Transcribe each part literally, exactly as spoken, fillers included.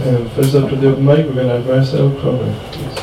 Um, first up to the open mic, we're going to have Marcel Cromer, please.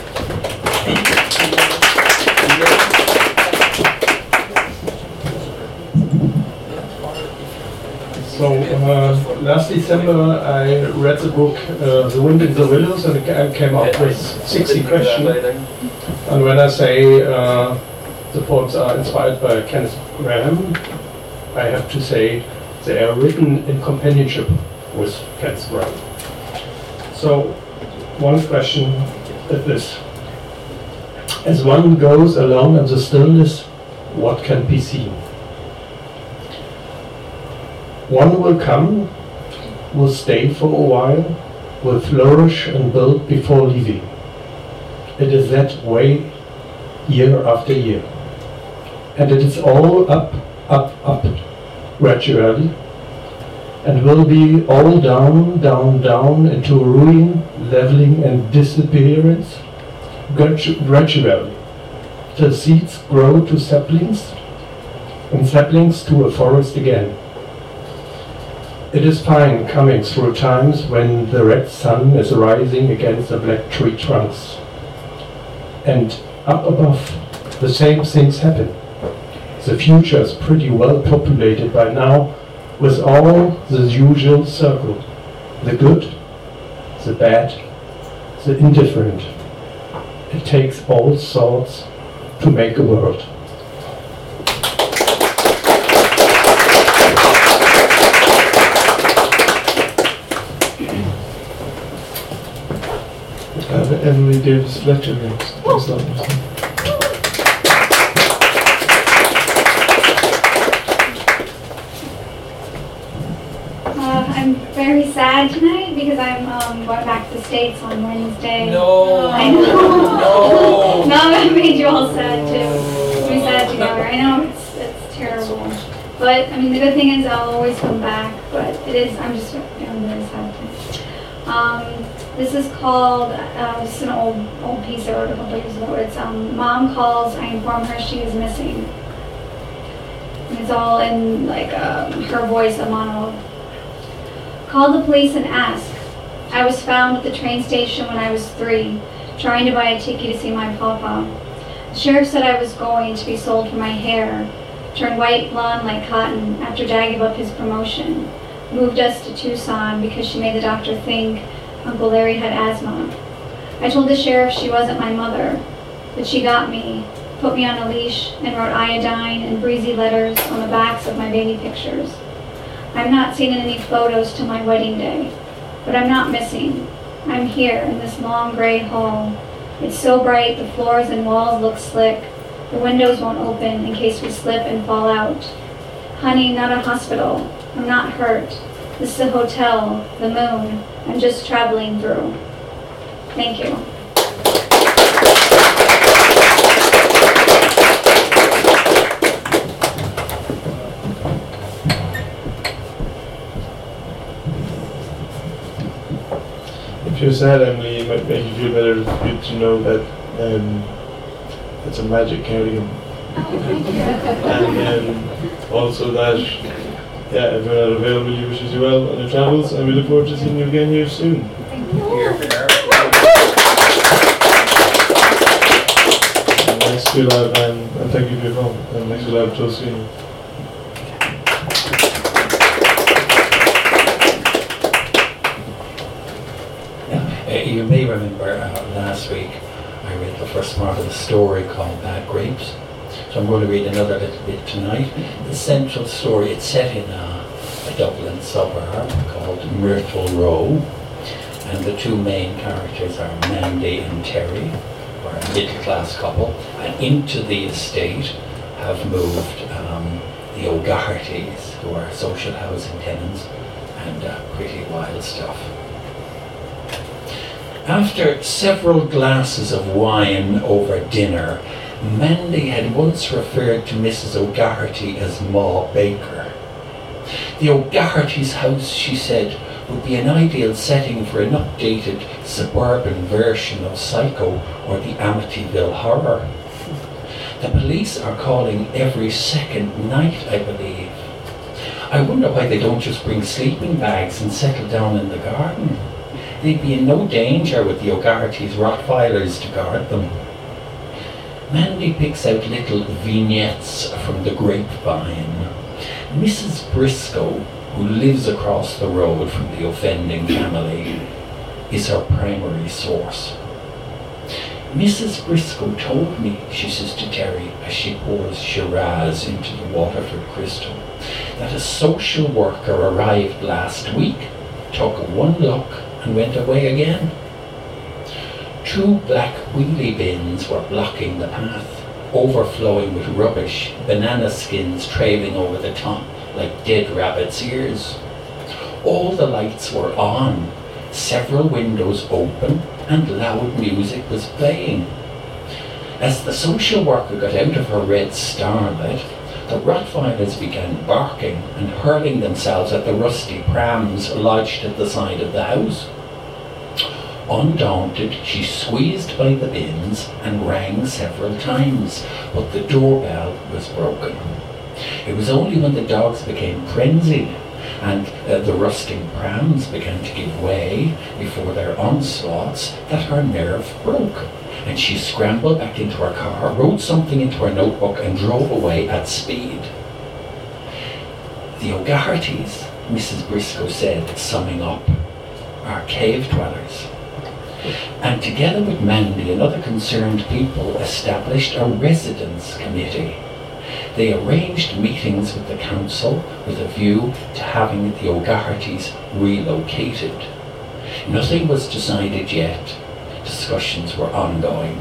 So, uh, last December I read the book uh, The Wind in the Willows, and I came up with sixty questions. And when I say uh, the poems are inspired by Kenneth Grahame, I have to say they are written in companionship with Kenneth Grahame. So, one question is this. As one goes along in the stillness, what can be seen? One will come, will stay for a while, will flourish and build before leaving. It is that way year after year. And it is all up, up, up, gradually, and will be all down, down, down into ruin, leveling and disappearance, gradu gradually, till seeds grow to saplings, and saplings to a forest again. It is fine coming through times when the red sun is rising against the black tree trunks. And up above, the same things happen. The future is pretty well populated by now with all the usual circle. The good, the bad, the indifferent. It takes all sorts to make a world. Uh, Emily Davis lecture next. Thanks a lot. Uh, I'm very sad tonight because I'm um, going back to the States on Wednesday. No. I know. No. No, that made you all sad too. We sad together. I know it's it's terrible, but I mean the good thing is I'll always come back. But it is. I'm just I'm very sad tonight. Um, This is called, uh, this is an old old piece I wrote a couple years ago. It's um, Mom Calls, I Inform Her She Is Missing. And it's all in like um, her voice, a monologue. Call the police and ask. I was found at the train station when I was three, trying to buy a ticket to see my papa. The sheriff said I was going to be sold for my hair, turned white blonde like cotton after Dad gave up his promotion. Moved us to Tucson because she made the doctor think Uncle Larry had asthma. I told the sheriff she wasn't my mother, but she got me, put me on a leash, and wrote iodine and breezy letters on the backs of my baby pictures. I'm not seen in any photos till my wedding day, but I'm not missing. I'm here in this long gray hall. It's so bright the floors and walls look slick. The windows won't open in case we slip and fall out. Honey, not a hospital. I'm not hurt. This is a hotel, the moon. I'm just traveling through. Thank you. If you're sad, Emily, it might make you feel better. It's good to know that um, it's a magic cardigan. And um, also that, yeah, everyone out of Vailville wishes you well on your travels, and we look forward to seeing you again here soon. Here, here. And next we'll have, um, and thank you for your phone, and next we'll have Josephine. You may remember uh, last week I read the first part of a story called Bad Grapes. So I'm going to read another little bit tonight. The central story, it's set in a, a Dublin suburb called Myrtle Row. And the two main characters are Mandy and Terry, who are a middle-class couple. And into the estate have moved um, the O'Gahirtys, who are social housing tenants, and uh, pretty wild stuff. After several glasses of wine over dinner, Mandy had once referred to Missus O'Gahirty as Ma Baker. The O'Gahirty's house, she said, would be an ideal setting for an updated suburban version of Psycho or the Amityville Horror. The police are calling every second night, I believe. I wonder why they don't just bring sleeping bags and settle down in the garden. they'd be in no danger with the O'Garty's Rottweilers to guard them. Mandy picks out little vignettes from the grapevine. Missus Briscoe, who lives across the road from the offending family, is her primary source. Missus Briscoe told me, she says to Terry as she pours Shiraz into the Waterford Crystal, that a social worker arrived last week, took one look and went away again. Two black wheelie bins were blocking the path, overflowing with rubbish, banana skins trailing over the top like dead rabbits' ears. All the lights were on, several windows open, and loud music was playing. As the social worker got out of her red starlet, the Rottweilers began barking and hurling themselves at the rusty prams lodged at the side of the house. Undaunted, she squeezed by the bins and rang several times, but the doorbell was broken. It was only when the dogs became frenzied and uh, the rusting prams began to give way before their onslaughts that her nerve broke, and she scrambled back into her car, wrote something into her notebook and drove away at speed. The O'Gartys, Missus Briscoe said, summing up, are cave dwellers, and together with Mandy and other concerned people established a residence committee. They arranged meetings with the council with a view to having the O'Gartys relocated. Nothing was decided yet. Discussions were ongoing.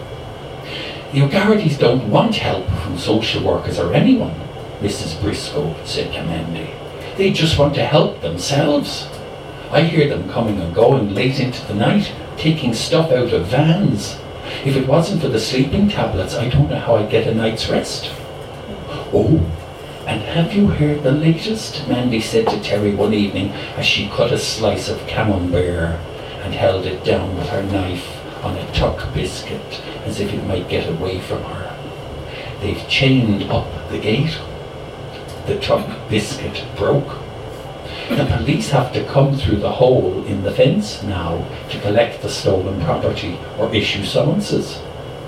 The O'Gartys don't want help from social workers or anyone, Missus Briscoe said to Mandy. They just want to help themselves. I hear them coming and going late into the night, taking stuff out of vans. If it wasn't for the sleeping tablets, I don't know how I'd get a night's rest. Oh, and have you heard the latest? Mandy said to Terry one evening as she cut a slice of camembert and held it down with her knife on a tuck biscuit as if it might get away from her. They've chained up the gate. The tuck biscuit broke. The police have to come through the hole in the fence now to collect the stolen property or issue summonses.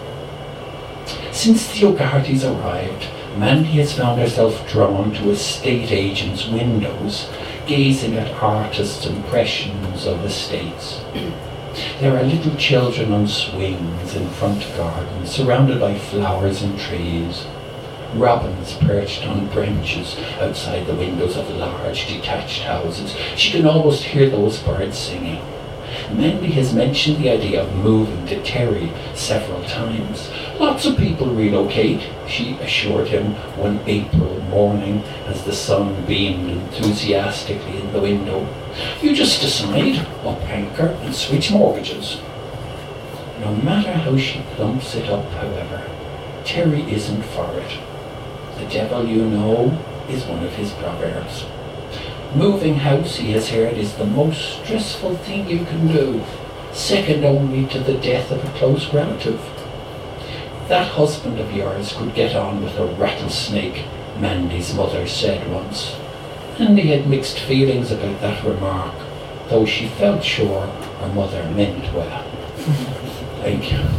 Since the O'Gartys arrived, Mandy has found herself drawn to estate agents' windows, gazing at artists' impressions of estates. There are little children on swings in front gardens, surrounded by flowers and trees. Robins perched on branches outside the windows of large detached houses. She can almost hear those birds singing. Mandy has mentioned the idea of moving to Terry several times. Lots of people relocate, she assured him one April morning as the sun beamed enthusiastically in the window. You just decide, up anchor, and switch mortgages. No matter how she plumps it up, however, Terry isn't for it. The devil you know is one of his proverbs. Moving house, he has heard, is the most stressful thing you can do, second only to the death of a close relative. That husband of yours could get on with a rattlesnake, Mandy's mother said once. And he had mixed feelings about that remark, though she felt sure her mother meant well. Thank you.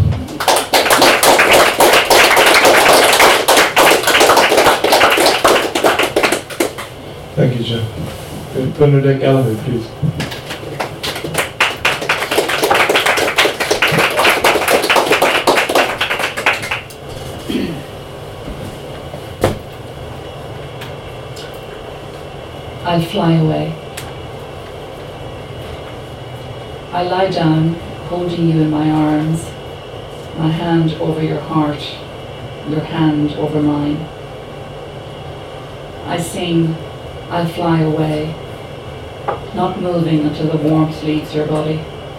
Thank you, Jim. Bernadette Gallagher, please. I'll fly away. I lie down, holding you in my arms, my hand over your heart, your hand over mine. I sing, I'll fly away, not moving until the warmth leaves your body.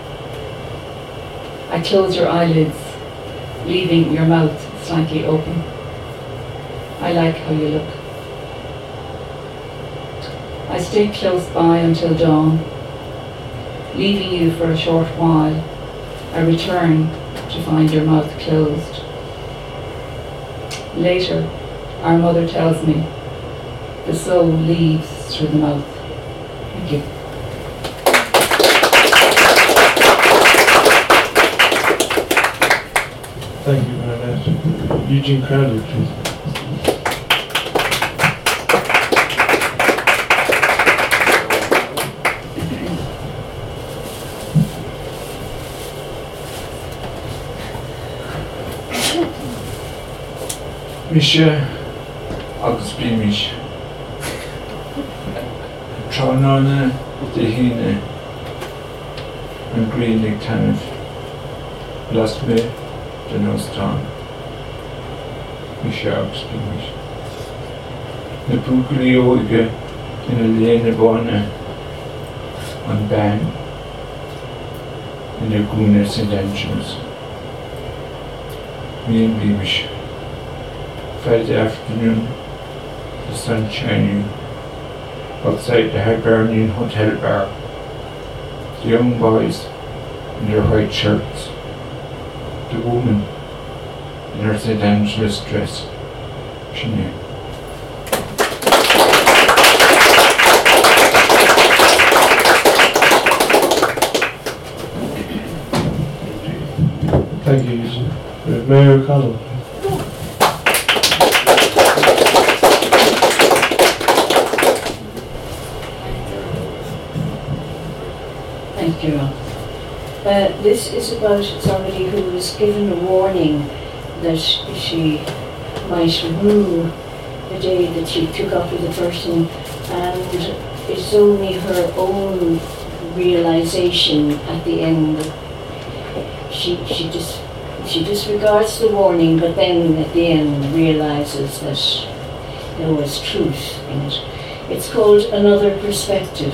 I close your eyelids, leaving your mouth slightly open. I like how you look. I stay close by until dawn, leaving you for a short while. I return to find your mouth closed. Later, our mother tells me, the soul leaves through the mouth. Thank you. Thank you very much. Eugene Crowley, please. Misha, agus Beamish. Tronana, Dehine, and Greenlig Tanif. Last me, the Nostan. Misha, agus Beamish. The Puglioige in a lane Bona on Ban in the Guna Saint Angels. Me and Beamish. Friday afternoon, the sun shining outside the Hibernian Hotel bar. The young boys in their white shirts. The woman in her Saint Angela's dress. She knew. Thank you, Eugene. We have Mayor O'Connell. Thank you. Uh, this is about somebody who was given a warning that she might rue the day that she took up with a person, and it's only her own realization at the end. She she just she disregards the warning, but then at the end realizes that there was truth in it. It's called Another Perspective.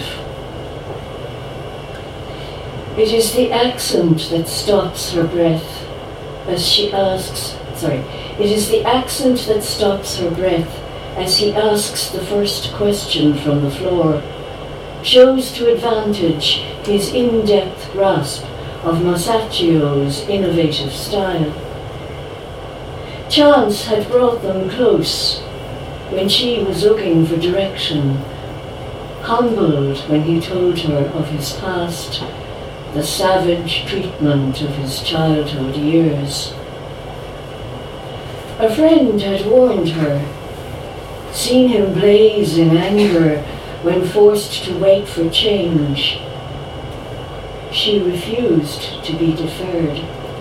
It is the accent that stops her breath as she asks, sorry, it is the accent that stops her breath as he asks the first question from the floor, shows to advantage his in-depth grasp of Masaccio's innovative style. Chance had brought them close when she was looking for direction, humbled when he told her of his past, the savage treatment of his childhood years. A friend had warned her, seen him blaze in anger when forced to wait for change. She refused to be deferred.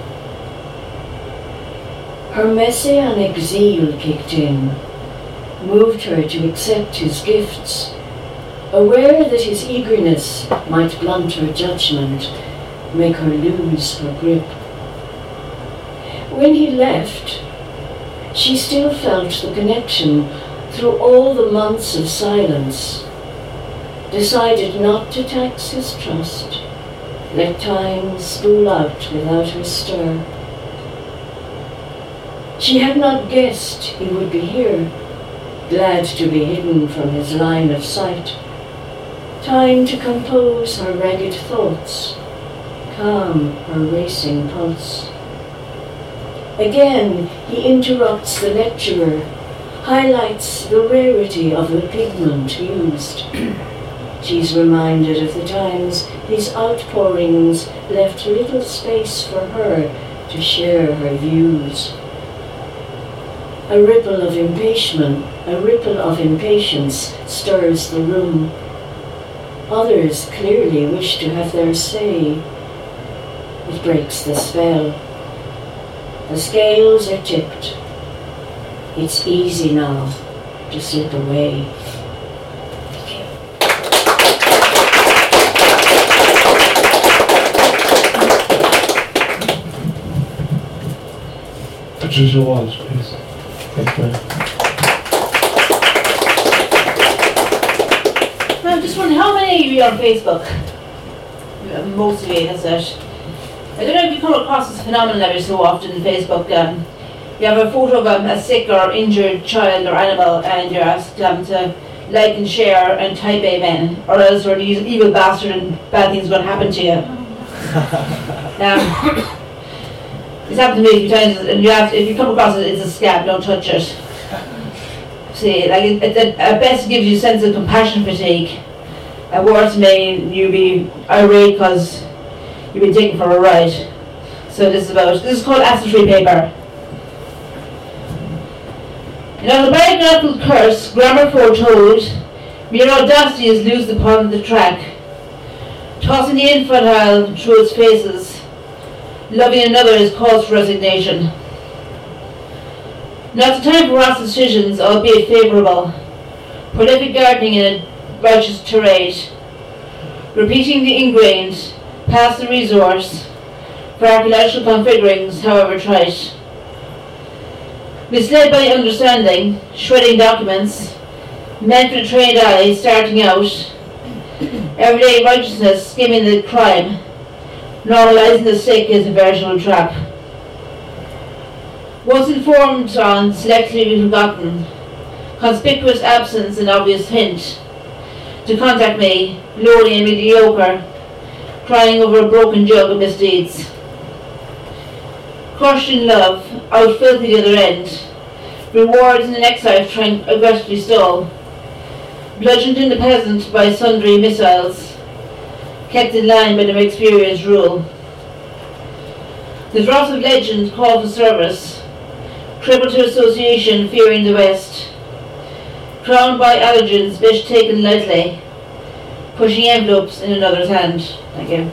Her messianic zeal kicked in, moved her to accept his gifts, aware that his eagerness might blunt her judgment, make her lose her grip. When he left, she still felt the connection through all the months of silence, decided not to tax his trust, let time spool out without her stir. She had not guessed he would be here, glad to be hidden from his line of sight. Time to compose her ragged thoughts, calm her racing pulse. Again, he interrupts the lecturer, highlights the rarity of the pigment used. She's reminded of the times these outpourings left little space for her to share her views. A ripple of impatience, a ripple of impatience stirs the room. Others clearly wish to have their say. It breaks the spell. The scales are tipped. It's easy now to slip away. Patricia Walsh, please. Thank you. I'm just wondering, how many of you are on Facebook? Most of you, that's it. I don't know if you come across this phenomenon every so often on Facebook. Um, you have a photo of um, a sick or injured child or animal, and you're asked um, to like and share and type amen, or else you're an evil bastard and bad things are going to happen to you. um, It's happened to me a few times, and you have to, if you come across it, it's a scab, don't touch it. See, like it, it, it, at best gives you a sense of compassion fatigue. At worst, may you be irate because you've been taken for a ride. So this is about, this is called acid-free paper. In autobiographical curse, grammar foretold, mere audacity is loosed upon the track, tossing the infantile through its paces. Loving another is cause for resignation. Not the time for rash decisions, albeit favourable. Prolific gardening in a righteous tirade. Repeating the ingrained, past the resource, for archaeological configurings, however trite. Misled by understanding, shredding documents, meant for the trained eye starting out, everyday righteousness skimming the crime, normalising the sick is a veritable trap. Once informed on, selectively forgotten, conspicuous absence and obvious hint, to contact me, lowly and mediocre, crying over a broken jug of misdeeds. Crushed in love, out filthy the other end, rewards in the next life trying aggressively stole, bludgeoned in the peasant by sundry missiles, kept in line by the experienced rule. The dross of legend call for service, crippled to association fearing the West, crowned by allergens, bitch taken lightly, pushing envelopes in another's hand. Thank you.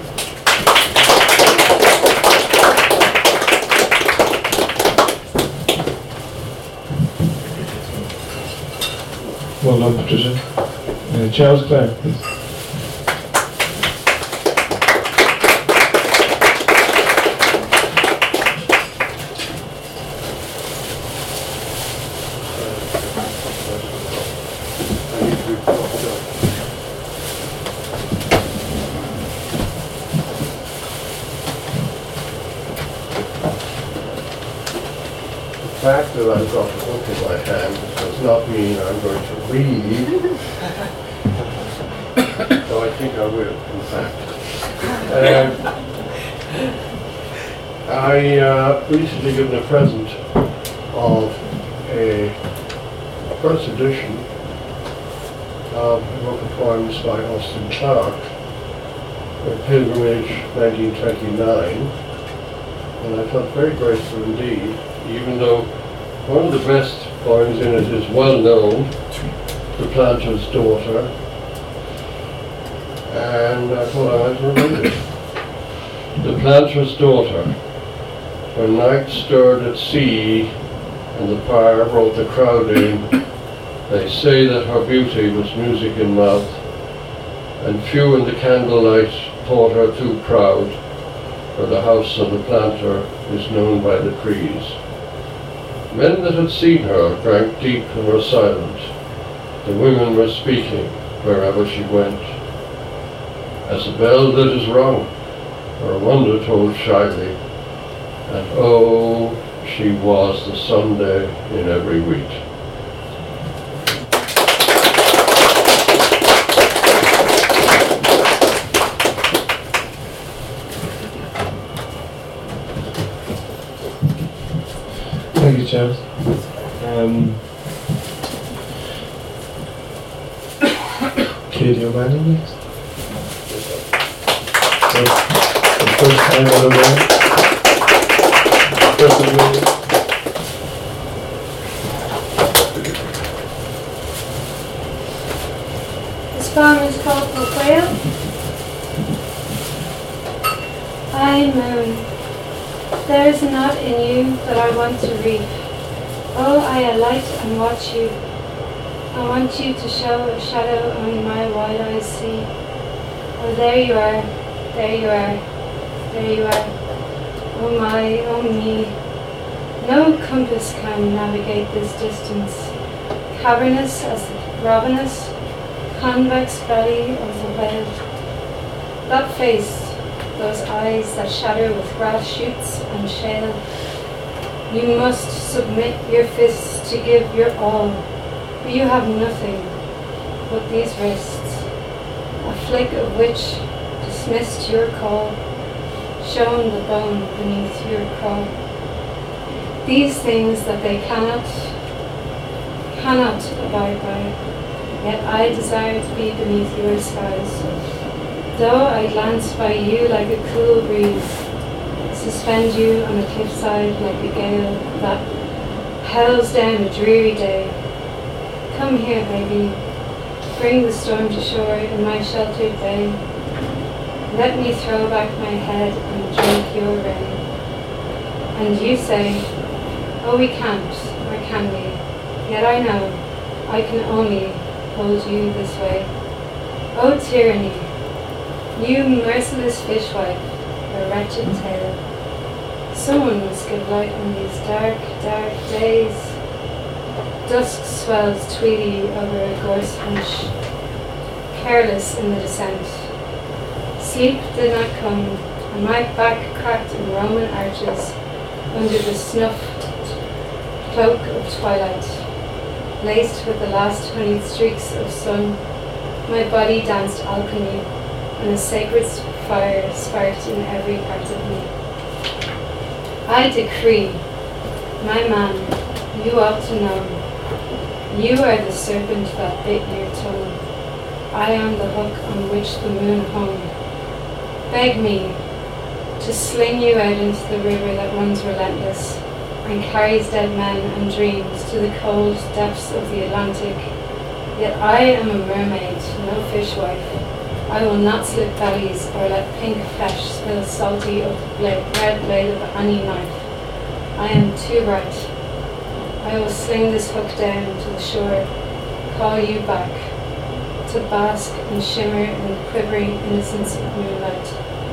Well done, Patricia. Uh, Charles Clark, please. The fact that I've got a book in my hand does not mean I'm going to read, though I think I will, in fact. Um, I uh, recently given a present of a first edition of a book of poems by Austin Clarke, Pilgrimage nineteen twenty-nine, and I felt very grateful indeed, even though one of the best poems in it is well known, The Planter's Daughter, and I thought I might read it. The Planter's Daughter. When night stirred at sea and the fire brought the crowd in, they say that her beauty was music in mouth, and few in the candlelight thought her too proud, for the house of the planter is known by the trees. Men that had seen her drank deep and were silent. The women were speaking wherever she went. As a bell that is rung, or a wonder told shyly, and oh, she was the Sunday in every week. Thank you, Charles. Um, Katie O'Malley next. So, the first time on the road. First of all. This poem is called Poqueo. I moon. There is not in you that I want to read. Oh, I alight and watch you. I want you to show a shadow only my wide eyes see. Oh, there you are, there you are, there you are. Oh my, oh me. No compass can navigate this distance. Cavernous as the ravenous, convex belly of the whale. That face, those eyes that shatter with grass shoots and shale. You must submit your fists to give your all, but you have nothing but these wrists, a flick of which dismissed your call, shown the bone beneath your craw. These things that they cannot, cannot abide by, yet I desire to be beneath your skies. Though I glance by you like a cool breeze, suspend you on a cliffside like a gale that, Hell's down a dreary day. Come here, baby. Bring the storm to shore in my sheltered bay. Let me throw back my head and drink your rain. And you say, oh, we can't, or can we? Yet I know I can only hold you this way. Oh, tyranny, you merciless fishwife, a wretched tale. Someone must give light on these dark, dark days. Dusk swells tweedy over a gorse hunch, careless in the descent. Sleep did not come, and my back cracked in Roman arches under the snuffed cloak of twilight. Laced with the last honeyed streaks of sun, my body danced alchemy, and a sacred fire sparked in every part of me. I decree, my man, you ought to know. You are the serpent that bit your tongue. I am the hook on which the moon hung. Beg me to sling you out into the river that runs relentless and carries dead men and dreams to the cold depths of the Atlantic. Yet I am a mermaid, no fishwife. I will not slit bellies or let pink flesh spill salty of the blade, red blade of a honey knife. I am too bright. I will sling this hook down to the shore, call you back, to bask and shimmer in the quivering innocence of moonlight.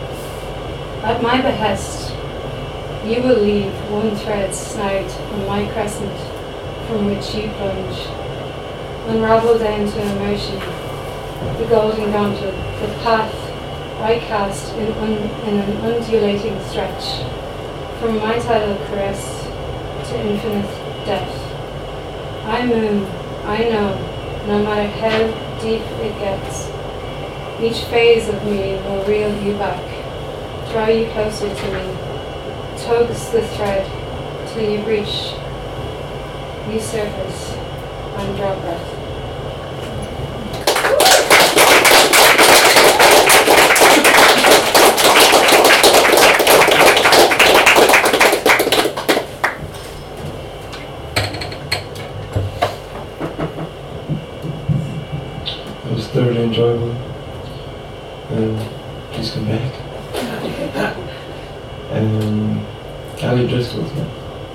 At my behest, you will leave one thread snagged on my crescent from which you plunge. Unravel down to immersion, the golden gauntlet, the path I cast in, un, in an undulating stretch, from my tidal caress to infinite depth. I moon, I know, no matter how deep it gets. Each phase of me will reel you back, draw you closer to me, tugs the thread till you reach, you surface, and draw breath. It was thoroughly enjoyable. Um, please come back. Um, Ali Driscoll's here.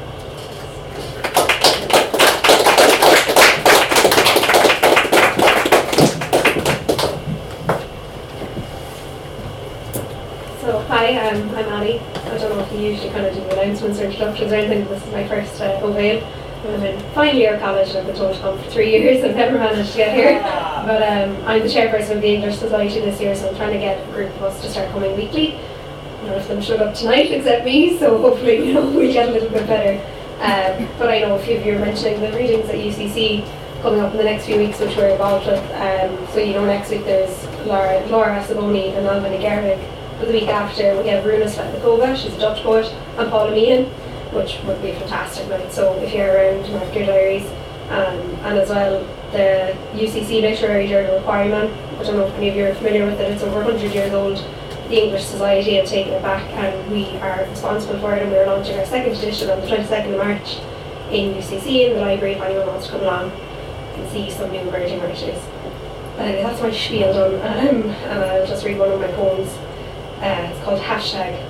So, hi, um, I'm Ali. I don't know if you usually kind of do announcements or introductions or anything, but this is my first uh, O'Vale. I'm in final year of college and I've been told to come for three years and never managed to get here. But um, I'm the chairperson of the English Society this year, so I'm trying to get a group of us to start coming weekly. None of them showed up tonight except me, so hopefully you know, we'll get a little bit better. Um, but I know a few of you are mentioning the readings at U C C coming up in the next few weeks, which we're involved with. Um, so you know, next week there's Laura, Laura Saboni and Alvin Gerwig. But the week after we have Runa Svetlikova, she's a Dutch poet, and Paula Meehan, which would be a fantastic night. So if you're around, mark your diaries. Um, and as well, the U C C Literary Journal Quarryman, I don't know if any of you are familiar with it, it's over one hundred years old. The English Society have taken it back and we are responsible for it, and we're launching our second edition on the twenty-second of March in U C C in the library. If anyone wants to come along and see some new emerging writers. But anyway, that's my spiel done, um, and I'll just read one of my poems. Uh, it's called Hashtag.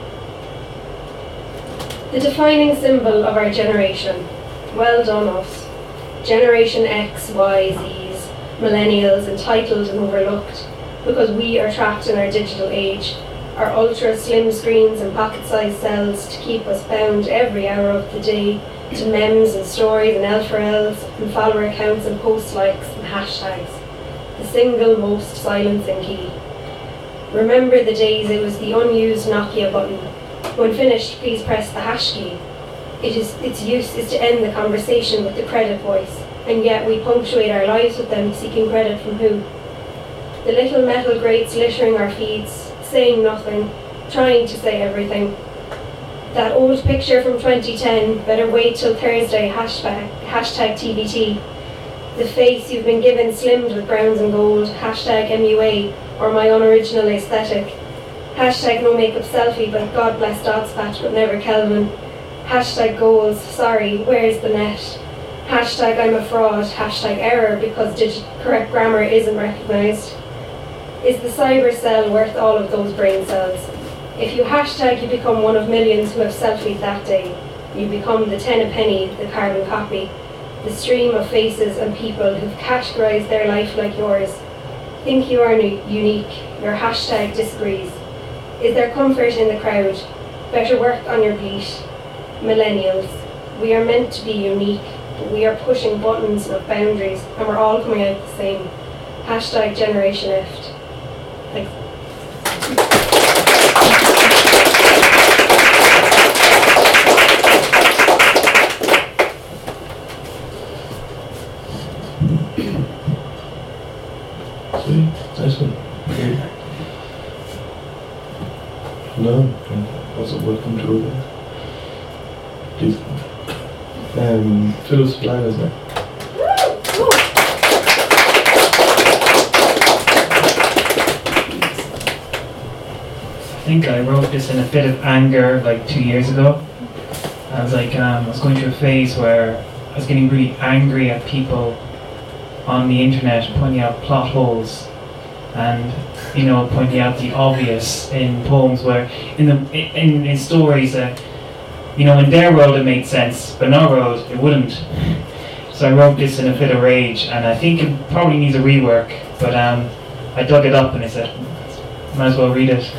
The defining symbol of our generation. Well done us. Generation X, Y, Zs, millennials entitled and overlooked, because we are trapped in our digital age, our ultra slim screens and pocket-sized cells to keep us bound every hour of the day to memes and stories and L four Ls and follower accounts and post likes and hashtags. The single most silencing key. Remember the days it was the unused Nokia button. When finished, please press the hash key. It is, its use is to end the conversation with the credit voice, and yet we punctuate our lives with them, seeking credit from who? The little metal grates littering our feeds, saying nothing, trying to say everything. That old picture from twenty ten, better wait till Thursday, hashtag, hashtag T B T. The face you've been given slimmed with browns and gold, hashtag M U A, or my unoriginal aesthetic. Hashtag no makeup selfie, but God bless Dodds patch, but never Kelvin. Hashtag goals, sorry, where's the net? Hashtag I'm a fraud, hashtag error because dig- correct grammar isn't recognised. Is the cyber cell worth all of those brain cells? If you hashtag, you become one of millions who have selfied that day. You become the ten a penny, the carbon copy, the stream of faces and people who've categorised their life like yours. Think you are nu- unique, your hashtag disagrees. Is there comfort in the crowd? Better work on your beat. Millennials, we are meant to be unique, but we are pushing buttons of boundaries and we're all coming out the same. Hashtag Generation Eft. Thanks. Sweet, nice one. Okay. No, also welcome to it. Please. Um, Phyllis Blind is next. I think I wrote this in a bit of anger like two years ago. I was like, um, I was going through a phase where I was getting really angry at people on the internet pointing out plot holes and, you know, pointing out the obvious in poems where, in the in, in stories that, you know, in their world it made sense, but in our world it wouldn't. So I wrote this in a fit of rage, and I think it probably needs a rework, but um, I dug it up and I said, might as well read it.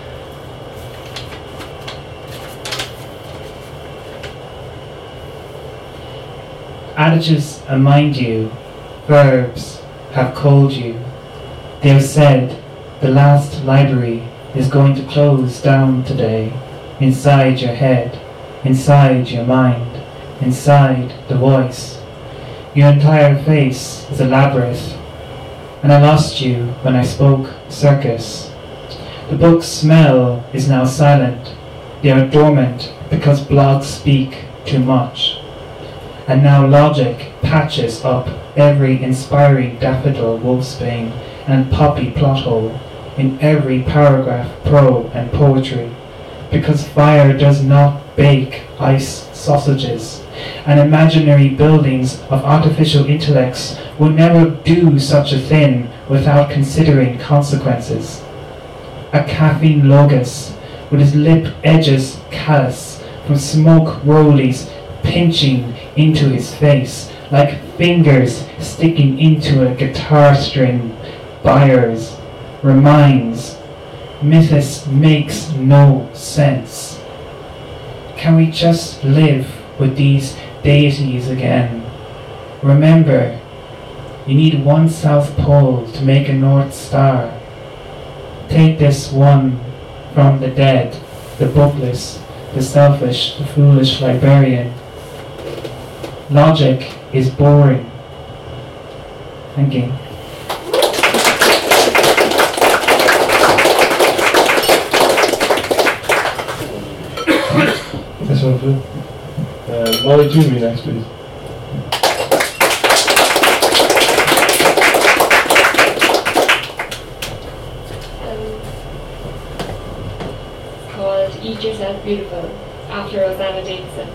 Adages mind you, verbs have called you. They have said the last library is going to close down today, inside your head, inside your mind, inside the voice. Your entire face is a labyrinth, and I lost you when I spoke circus. The book's smell is now silent. They are dormant because blogs speak too much. And now logic patches up every inspiring daffodil wolfsbane and poppy plot hole in every paragraph, probe and poetry, because fire does not bake ice sausages, and imaginary buildings of artificial intellects would never do such a thing without considering consequences. A caffeine logos with his lip edges callous from smoke rollies pinching into his face like fingers sticking into a guitar string. Buyers reminds Mythos makes no sense. Can we just live with these deities again? Remember, you need one South Pole to make a North Star. Take this one from the dead, the bookless, the selfish, the foolish librarian. Logic is boring. Thank you. This one, Phil. Uh, Molly Toomey next, please. It's called Eat Yourself Beautiful, after Rosanna Davidson.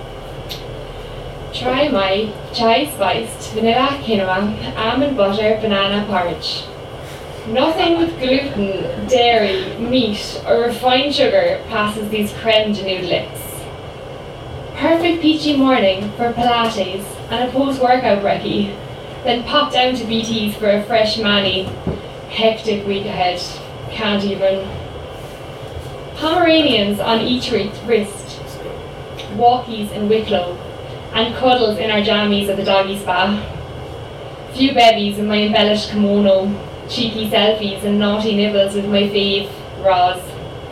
Try my chai spiced vanilla quinoa almond butter banana porridge. Nothing with gluten, dairy, meat or refined sugar passes these creme de noodlets. Perfect peachy morning for Pilates and a post-workout brekkie, then pop down to B T's for a fresh mani. Hectic week ahead, can't even. Pomeranians on each wrist, walkies in Wicklow, and cuddles in our jammies at the doggy spa. Few bevies in my embellished kimono, cheeky selfies and naughty nibbles with my fave, Roz.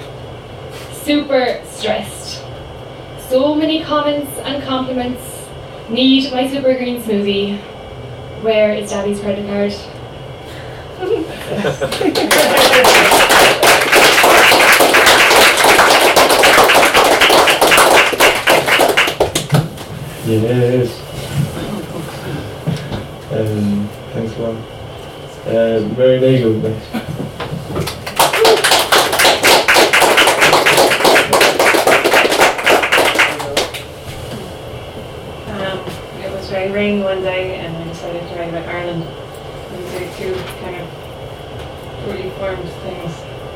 Super stressed. So many comments and compliments. Need my super green smoothie. Where is Daddy's credit card? Yes. Um, thanks a lot. Uh, Mary Nagel next. rain one day and I decided to write about Ireland. These are two kind of fully formed things.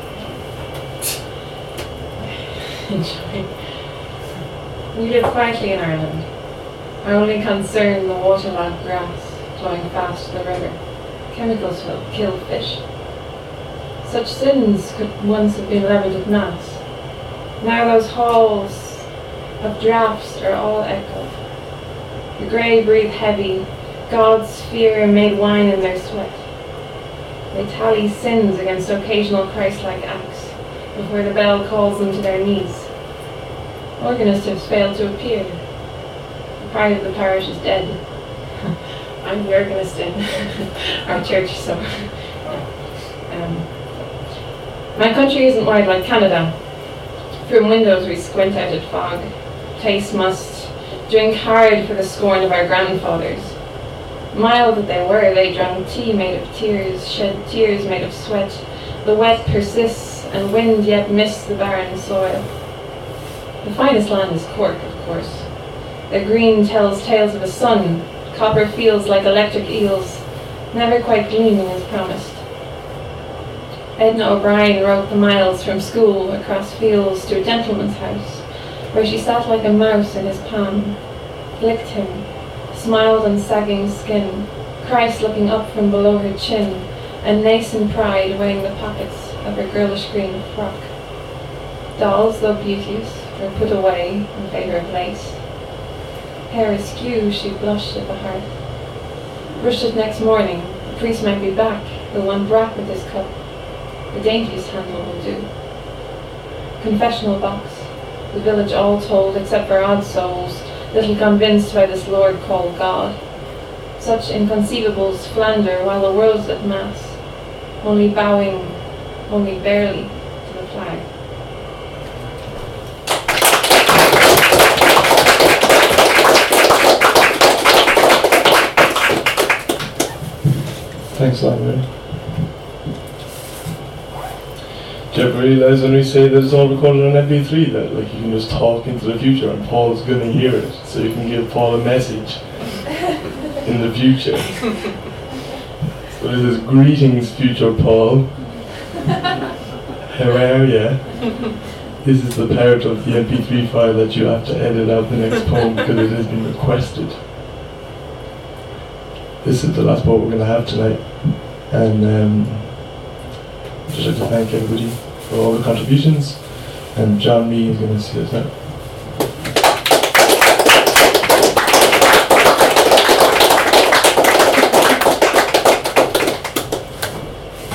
Enjoy. We live quietly in Ireland. Our only concern the waterlogged grass flowing fast to the river. Chemicals will kill fish. Such sins could once have been levelled at mass. Now those halls of draughts are all echoed. The grey breathe heavy. God's fear made wine in their sweat. They tally sins against occasional Christ-like acts before the bell calls them to their knees. Organist has failed to appear. The pride of the parish is dead. I'm the organist in our church, so... Um, my country isn't wide like Canada. From windows we squint out at fog, taste must, drink hard for the scorn of our grandfathers. Mild that they were, they drank tea made of tears, shed tears made of sweat. The wet persists, and wind yet mists the barren soil. The finest land is Cork, of course. The green tells tales of a sun, copper fields like electric eels, never quite gleaming as promised. Edna O'Brien wrote the miles from school across fields to a gentleman's house, where she sat like a mouse in his palm, licked him, smiled on sagging skin, Christ looking up from below her chin, and nascent pride weighing the pockets of her girlish green frock. Dolls, though beauteous, were put away in favour of lace. Hair askew, she blushed at the hearth. Brushed it next morning, the priest might be back, he'll want brack with his cup. The daintiest handle will do. Confessional box, the village all told, except for odd souls, little convinced by this Lord called God. Such inconceivables flounder while the world's at mass, only bowing, only barely, to the flag. Thanks a lot, man. Do you ever realise when we say that it's all recorded on M P three that like you can just talk into the future and Paul's gonna hear it, so you can give Paul a message in the future. So this is greetings, future Paul. How are ya? This is the part of the M P three file that you have to edit out the next poem because it has been requested. This is the last poem we're going to have tonight, and um, I'd just like to thank everybody for all the contributions, and John Mee is going to see us out.